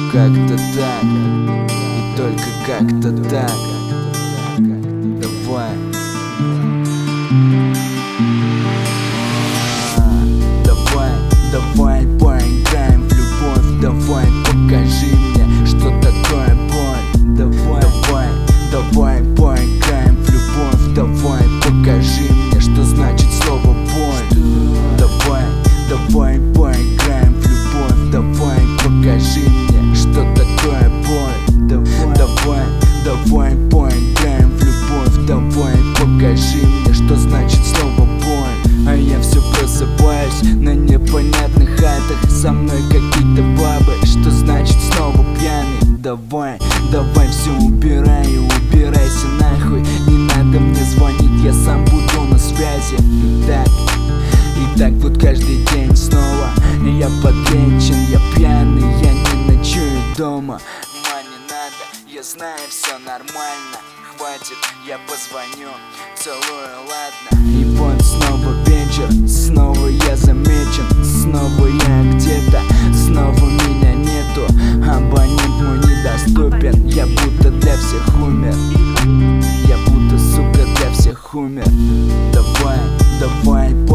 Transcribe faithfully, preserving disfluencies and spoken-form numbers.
как-то так, и только как-то так. Давай. Давай, давай поиграем в любовь. Давай, покажи мне, что такое боль. Давай, давай, давай поиграем в любовь. Давай, покажи мне, что значит слово боль. Давай, давай поиграем в любовь. Давай, покажи мне, что такое боль. Давай, давай, давай поиграем в любовь. Давай, покажи мне, что значит слово боль. А я все просыпаюсь на непонятных хатах. Со мной какие-то бабы, что значит снова пьяный. Давай, давай все убирай и убирайся нахуй. Не надо мне звонить, я сам буду на связи. И так, и так вот каждый день снова. Я подречен, я пьяный, я не ночую дома. Ма, не надо, я знаю, все нормально. Хватит, я позвоню, целую, ладно. И вот снова вечер, снова я замечен. Снова я где-то, снова меня нету. Абонент мой недоступен, я будто для всех умер. Я будто, сука, для всех умер. Давай, давай